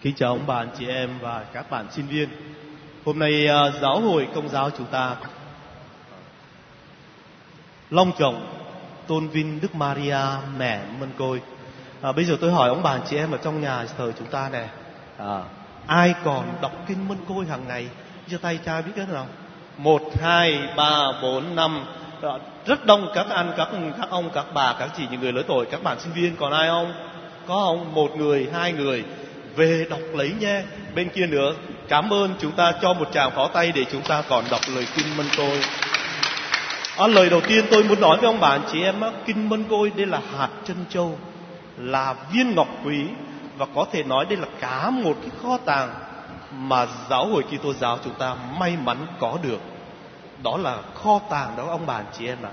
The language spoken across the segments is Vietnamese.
Kính chào ông bà, anh chị em và các bạn sinh viên. Hôm nay giáo hội Công giáo chúng ta long trọng tôn vinh Đức Maria mẹ Mân Côi. Bây giờ tôi hỏi ông bà, anh chị em ở trong nhà thờ chúng ta này, ai còn đọc kinh Mân Côi hàng ngày? Giơ tay trai biết cái nào? 1, 2, 3, 4, 5. Rất đông các anh, các ông, các bà, các chị, những người lớn tuổi, các bạn sinh viên. Còn ai không? Có không? 1 người, 2 người. Về đọc lấy nhé. Bên kia nữa, cảm ơn, chúng ta cho một tràng pháo tay để chúng ta còn đọc lời kinh Mân Côi. Lời đầu tiên tôi muốn nói với ông bà anh chị em, kinh Mân Côi đây là hạt trân châu, là viên ngọc quý, và có thể nói đây là cả một cái kho tàng mà giáo hội Kitô giáo chúng ta may mắn có được. Đó là kho tàng đó ông bà anh chị em ạ.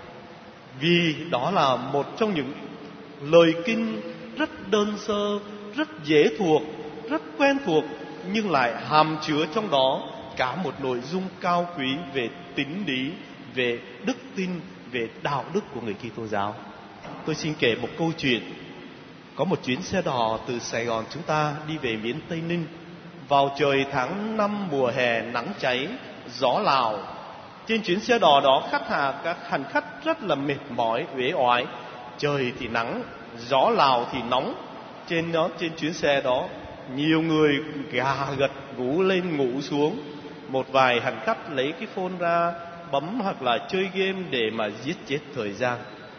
Vì đó là một trong những lời kinh rất đơn sơ, rất dễ thuộc, rất quen thuộc, nhưng lại hàm chứa trong đó cả một nội dung cao quý về tín lý, về đức tin, về đạo đức của người Kitô giáo. Tôi xin kể một câu chuyện. Có một chuyến xe đò từ Sài Gòn chúng ta đi về miền Tây Ninh vào trời tháng 5 mùa hè nắng cháy, gió Lào. Trên chuyến xe đò đó các hành khách rất là mệt mỏi, uể oải. Trời thì nắng, gió Lào thì nóng. Trên chuyến xe đó, nhiều người gà gật ngủ lên ngủ xuống. Một vài hành khách lấy cái phone ra bấm hoặc là chơi game để mà giết chết thời gian.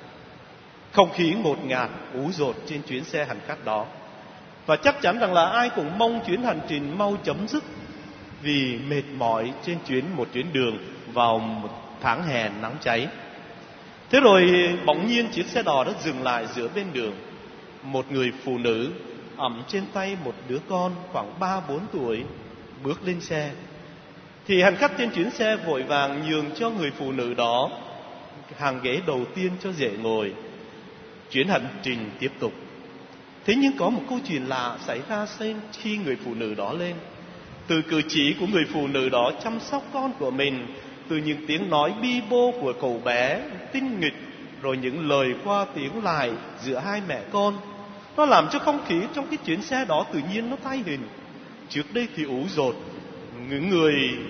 Không khí ngột ngạt, ú dột trên chuyến xe hành khách đó. Và chắc chắn rằng là ai cũng mong chuyến hành trình mau chấm dứt, vì mệt mỏi trên một chuyến đường vào một tháng hè nắng cháy. Thế rồi bỗng nhiên chiếc xe đò đã dừng lại giữa bên đường. Một người phụ nữ ẵm trên tay một đứa con khoảng 3-4 tuổi bước lên xe. Thì hành khách trên chuyến xe vội vàng nhường cho người phụ nữ đó hàng ghế đầu tiên cho dễ ngồi. Chuyến hành trình tiếp tục. Thế nhưng có một câu chuyện lạ xảy ra khi người phụ nữ đó lên. Từ cử chỉ của người phụ nữ đó chăm sóc con của mình, từ những tiếng nói bi bô của cậu bé tinh nghịch, rồi những lời qua tiếng lại giữa hai mẹ con, nó làm cho không khí trong cái chuyến xe đó tự nhiên nó thay hình. Trước đây thì ú dột, những người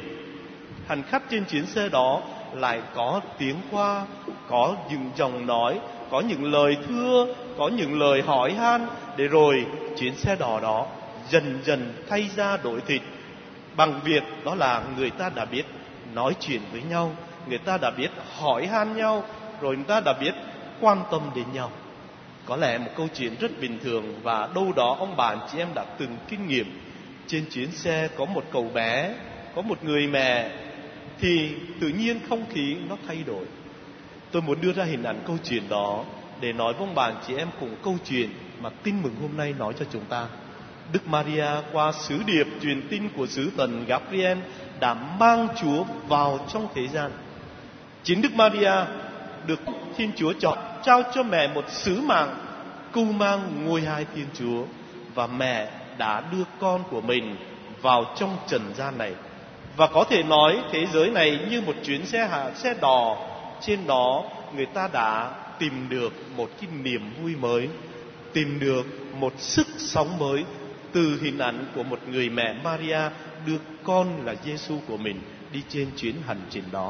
hành khách trên chuyến xe đó lại có tiếng qua, có những giọng nói, có những lời thưa, có những lời hỏi han, để rồi chuyến xe đò đó dần dần thay ra đổi thịt bằng việc đó là người ta đã biết nói chuyện với nhau, người ta đã biết hỏi han nhau, rồi người ta đã biết quan tâm đến nhau. Có lẽ một câu chuyện rất bình thường, và đâu đó ông bà anh chị em đã từng kinh nghiệm. Trên chuyến xe có một cậu bé, có một người mẹ, thì tự nhiên không khí nó thay đổi. Tôi muốn đưa ra hình ảnh câu chuyện đó để nói với ông bà anh chị em cùng câu chuyện mà tin mừng hôm nay nói cho chúng ta. Đức Maria qua sứ điệp truyền tin của sứ thần Gabriel đã mang Chúa vào trong thế gian. Chính Đức Maria được Thiên Chúa chọn trao cho mẹ một sứ mạng cưu mang ngôi hai Thiên Chúa, và mẹ đã đưa con của mình vào trong trần gian này. Và có thể nói thế giới này như một chuyến xe đò, trên đó người ta đã tìm được một cái niềm vui mới, tìm được một sức sống mới từ hình ảnh của một người mẹ Maria đưa con là Giêsu của mình đi trên chuyến hành trình đó.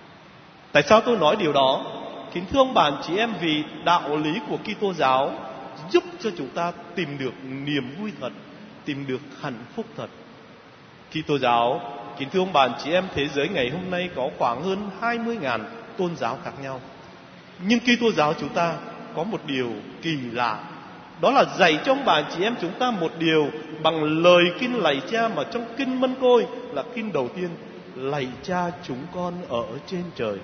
Tại sao tôi nói điều đó? Kính thưa ông bà anh chị em, vì đạo lý của Kitô giáo giúp cho chúng ta tìm được niềm vui thật, tìm được hạnh phúc thật. Kitô giáo, kính thưa ông bà anh chị em, thế giới ngày hôm nay có khoảng hơn 20.000 tôn giáo khác nhau. Nhưng Kitô giáo chúng ta có một điều kỳ lạ, đó là dạy cho ông bà anh chị em chúng ta một điều bằng lời kinh lạy Cha, mà trong kinh Mân Côi là kinh đầu tiên: lạy Cha chúng con ở trên trời.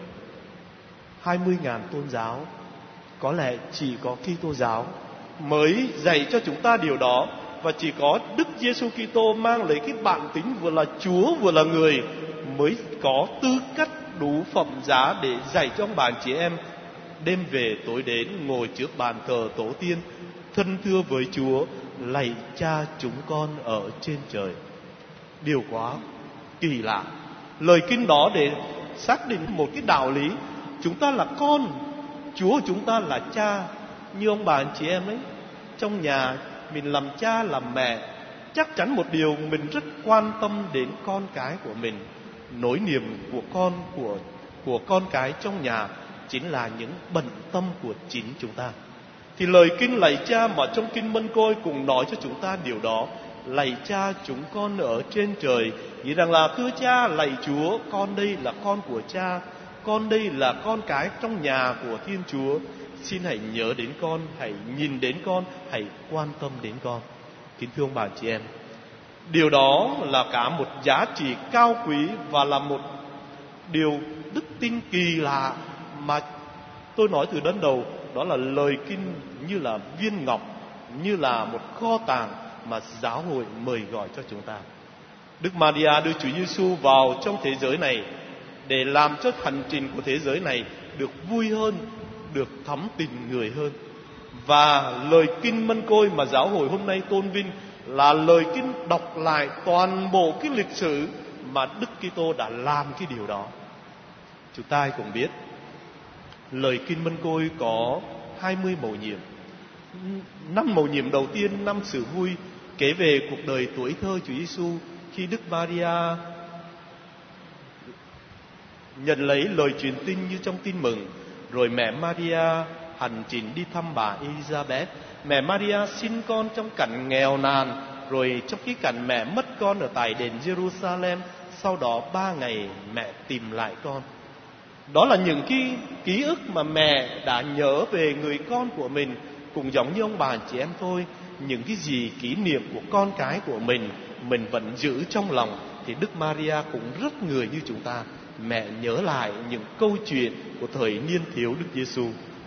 20.000 tôn giáo, có lẽ chỉ có Kitô giáo mới dạy cho chúng ta điều đó, và chỉ có Đức Giêsu Kitô mang lấy cái bản tính vừa là Chúa vừa là người mới có tư cách đủ phẩm giá để dạy cho ông bà anh chị em đêm về tối đến ngồi trước bàn thờ tổ tiên, thân thưa với Chúa: lạy Cha chúng con ở trên trời. Điều quá kỳ lạ. Lời kinh đó để xác định một cái đạo lý: chúng ta là con, Chúa chúng ta là cha. Như ông bà anh chị em ấy, trong nhà mình làm cha làm mẹ, Chắc chắn một điều, mình rất quan tâm đến con cái của mình. Nỗi niềm của con cái trong nhà chính là những bận tâm của chính chúng ta. Thì lời kinh lạy Cha mà trong kinh Mân Côi cũng nói cho chúng ta điều đó. Lạy Cha chúng con ở trên trời, nghĩ rằng là thưa Cha, lạy Chúa, con đây là con của Cha, con đây là con cái trong nhà của Thiên Chúa. Xin hãy nhớ đến con, hãy nhìn đến con, hãy quan tâm đến con. Kính thưa ông bà chị em, điều đó là cả một giá trị cao quý và là một điều đức tin kỳ lạ mà tôi nói từ đến đầu. Đó là lời kinh như là viên ngọc, như là một kho tàng mà giáo hội mời gọi cho chúng ta. Đức Maria đưa Chúa Giêsu vào trong thế giới này để làm cho hành trình của thế giới này được vui hơn, được thắm tình người hơn. Và lời kinh Mân Côi mà giáo hội hôm nay tôn vinh là lời kinh đọc lại toàn bộ cái lịch sử mà Đức Kitô đã làm cái điều đó. Chúng ta cũng biết lời kinh Mân Côi có 20 mầu nhiệm. 5 mầu nhiệm đầu tiên, 5 sự vui, kể về cuộc đời tuổi thơ Chúa Giêsu khi Đức Maria nhận lấy lời truyền tin như trong tin mừng. Rồi mẹ Maria hành trình đi thăm bà Elizabeth. Mẹ Maria sinh con trong cảnh nghèo nàn, rồi trong cái cảnh mẹ mất con ở tại đền Jerusalem. Sau đó 3 ngày mẹ tìm lại con. Đó là những cái ký ức mà mẹ đã nhớ về người con của mình. Cũng giống như ông bà chị em tôi, những cái gì kỷ niệm của con cái của mình vẫn giữ trong lòng. Thì Đức Maria cũng rất người như chúng ta. Mẹ nhớ lại những câu chuyện của thời niên thiếu Đức Giêsu.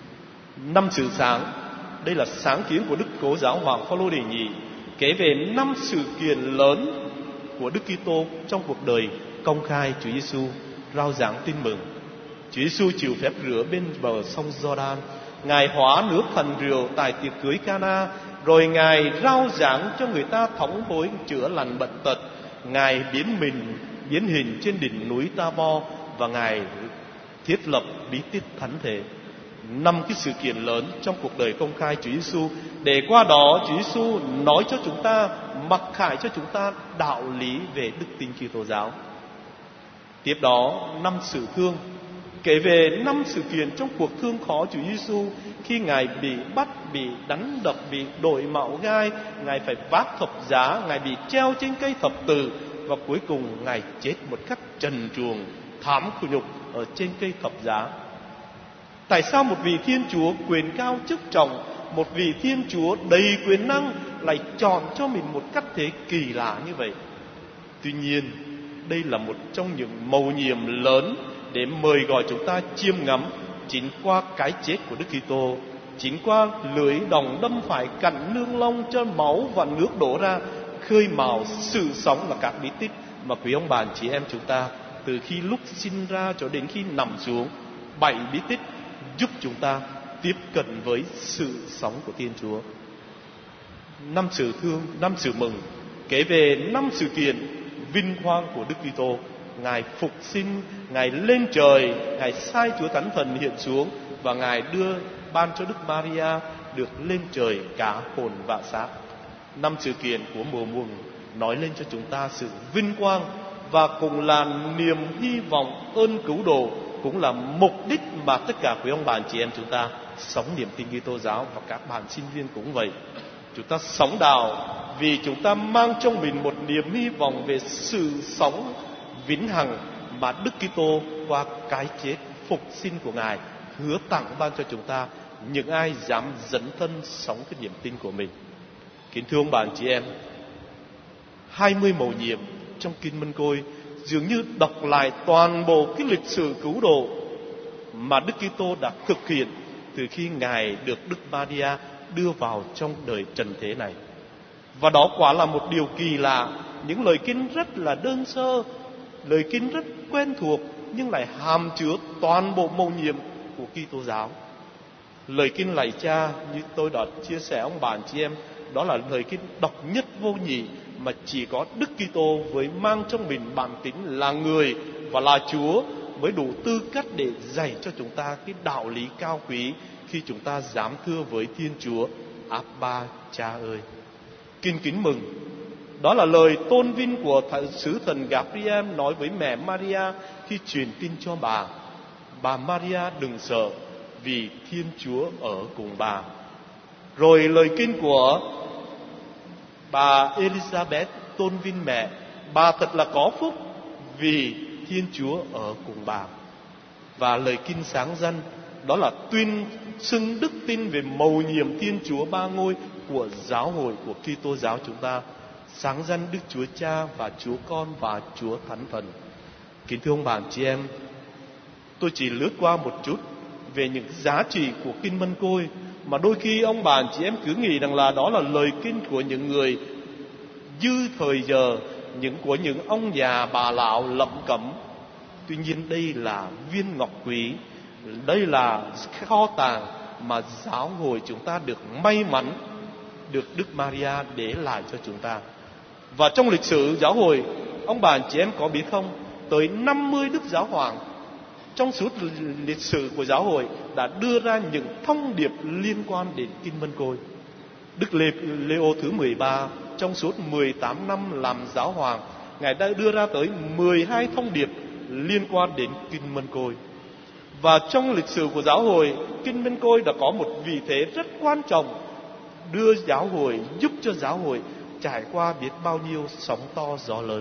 5 sự sáng, đây là sáng kiến của Đức Cố Giáo Hoàng Phaolô đệ nhị, kể về 5 sự kiện lớn của Đức Kitô trong cuộc đời công khai Chúa Giêsu. Rao giảng tin mừng, Chúa Giêsu chịu phép rửa bên bờ sông Giođan, Ngài hóa nước thành rượu tại tiệc cưới Cana, rồi Ngài rao giảng cho người ta thống hối chữa lành bệnh tật, Ngài biến hình trên đỉnh núi Ta-bo, và Ngài thiết lập bí tích thánh thể. 5 cái sự kiện lớn trong cuộc đời công khai Chúa Giêsu, để qua đó Chúa Giêsu nói cho chúng ta, mặc khải cho chúng ta đạo lý về đức tin Kitô giáo. Tiếp đó 5 sự thương, kể về 5 sự kiện trong cuộc thương khó Chúa Giêsu khi Ngài bị bắt, bị đánh đập, bị đội mạo gai, Ngài phải vác thập giá, Ngài bị treo trên cây thập tự, và cuối cùng Ngài chết một cách trần truồng, thảm nhục ở trên cây thập giá. Tại sao một vị Thiên Chúa quyền cao chức trọng, một vị Thiên Chúa đầy quyền năng lại chọn cho mình một cách thế kỳ lạ như vậy? Tuy nhiên, đây là một trong những mầu nhiệm lớn để mời gọi chúng ta chiêm ngắm. Chính qua cái chết của Đức Kitô, chính qua lưỡi đồng đâm phải cạnh nương long cho máu và nước đổ ra, khơi mào sự sống là các bí tích mà quý ông bà chị em chúng ta từ khi lúc sinh ra cho đến khi nằm xuống, 7 bí tích giúp chúng ta tiếp cận với sự sống của Thiên Chúa. 5 sự thương, 5 sự mừng, kể về 5 sự kiện vinh quang của Đức Kitô. Ngài phục sinh, Ngài lên trời, Ngài sai Chúa Thánh Thần hiện xuống, và Ngài ban cho Đức Maria được lên trời cả hồn và xác. 5 sự kiện của mùa mừng nói lên cho chúng ta sự vinh quang, và cũng là niềm hy vọng ơn cứu độ, cũng là mục đích mà tất cả quý ông bà chị em chúng ta sống niềm tin Kitô giáo, và các bạn sinh viên cũng vậy. Chúng ta sống đạo vì chúng ta mang trong mình một niềm hy vọng về sự sống vĩnh hằng mà Đức Kitô qua cái chết phục sinh của Ngài hứa tặng ban cho chúng ta, những ai dám dấn thân sống cái niềm tin của mình. Kính thưa ông bà chị em, 20 mầu nhiệm trong kinh Mân Côi dường như đọc lại toàn bộ cái lịch sử cứu độ mà Đức Kitô đã thực hiện từ khi Ngài được Đức Maria đưa vào trong đời trần thế này. Và đó quả là một điều kỳ lạ. Những lời kinh rất là đơn sơ, lời kinh rất quen thuộc, nhưng lại hàm chứa toàn bộ mầu nhiệm của Kitô giáo. Lời kinh lạy Cha như tôi đã chia sẻ ông bà chị em, đó là lời kinh độc nhất vô nhị mà chỉ có Đức Kitô với mang trong mình bản tính là người và là Chúa mới đủ tư cách để dạy cho chúng ta cái đạo lý cao quý khi chúng ta dám thưa với Thiên Chúa: Abba, Cha ơi. Kinh kính mừng Đó là lời tôn vinh của sứ thần Gabriel nói với mẹ Maria khi truyền tin cho bà. Bà Maria đừng sợ, vì Thiên Chúa ở cùng bà. Rồi lời kinh của bà Elizabeth tôn vinh mẹ: bà thật là có phúc, vì Thiên Chúa ở cùng bà. Và lời kinh sáng danh đó là tuyên xưng đức tin về mầu nhiệm Thiên Chúa ba ngôi của giáo hội của Kitô giáo chúng ta, sáng danh Đức Chúa Cha và Chúa Con và Chúa Thánh Thần. Kính thưa ông bà chị em, tôi chỉ lướt qua một chút về những giá trị của kinh Mân Côi mà đôi khi ông bà chị em cứ nghĩ rằng là đó là lời kinh của những người dư thời giờ, của những ông già bà lão lẩm cẩm. Tuy nhiên đây là viên ngọc quý, đây là kho tàng mà giáo hội chúng ta được may mắn được Đức Maria để lại cho chúng ta. Và trong lịch sử giáo hội, ông bà chị em có biết không, tới 50 Đức Giáo Hoàng trong suốt lịch sử của giáo hội đã đưa ra những thông điệp liên quan đến kinh Mân Côi. Đức Leo thứ 13 trong suốt 18 năm làm giáo hoàng, Ngài đã đưa ra tới 12 thông điệp liên quan đến kinh Mân Côi. Và trong lịch sử của giáo hội, kinh Mân Côi đã có một vị thế rất quan trọng, đưa giáo hội, giúp cho giáo hội trải qua biết bao nhiêu sóng to gió lớn.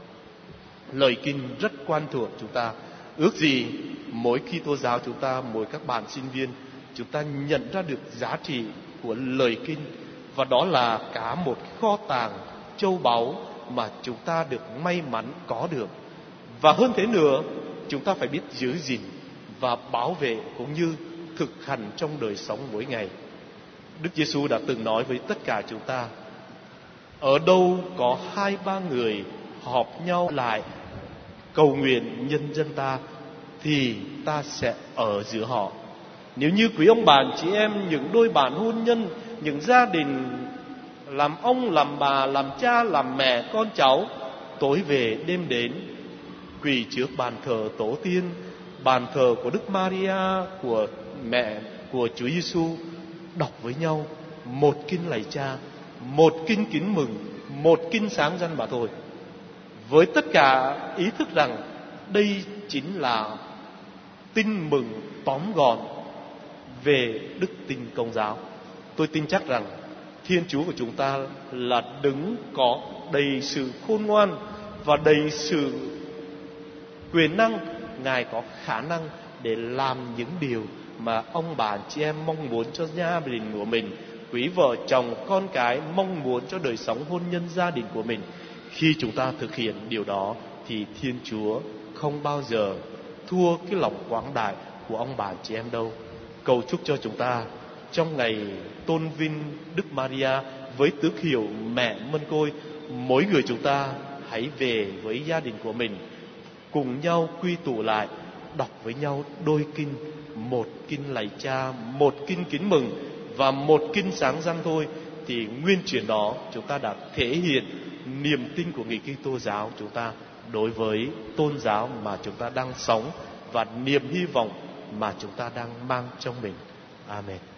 Lời kinh rất quen thuộc chúng ta. Ước gì mỗi Kitô giáo chúng ta, mỗi các bạn sinh viên, chúng ta nhận ra được giá trị của lời kinh, và đó là cả một kho tàng châu báu mà chúng ta được may mắn có được. Và hơn thế nữa, chúng ta phải biết giữ gìn và bảo vệ cũng như thực hành trong đời sống mỗi ngày. Đức Giêsu đã từng nói với tất cả chúng ta: ở đâu có 2-3 người họp nhau lại cầu nguyện nhân dân ta, thì ta sẽ ở giữa họ. Nếu như quý ông bà chị em, những đôi bạn hôn nhân, những gia đình làm ông, làm bà, làm cha, làm mẹ, con cháu, tối về đêm đến, quỳ trước bàn thờ tổ tiên, bàn thờ của Đức Maria, của mẹ, của Chúa Giêsu, đọc với nhau một kinh lạy Cha, một kinh kính mừng, một kinh sáng danh mà thôi, với tất cả ý thức rằng đây chính là tin mừng tóm gọn về đức tin Công giáo. Tôi tin chắc rằng Thiên Chúa của chúng ta là đấng có đầy sự khôn ngoan và đầy sự quyền năng. Ngài có khả năng để làm những điều mà ông bà chị em mong muốn cho gia đình của mình, quý vợ chồng con cái mong muốn cho đời sống hôn nhân gia đình của mình. Khi chúng ta thực hiện điều đó thì Thiên Chúa không bao giờ thua cái lòng quảng đại của ông bà chị em đâu. Cầu chúc cho chúng ta trong ngày tôn vinh Đức Maria với tước hiệu mẹ Mân Côi, mỗi người chúng ta hãy về với gia đình của mình, cùng nhau quy tụ lại, đọc với nhau đôi kinh, một kinh lạy Cha, một kinh kính mừng và một kinh sáng danh thôi, thì nguyên chuyện đó chúng ta đã thể hiện niềm tin của người Kitô giáo chúng ta đối với tôn giáo mà chúng ta đang sống và niềm hy vọng mà chúng ta đang mang trong mình. Amen.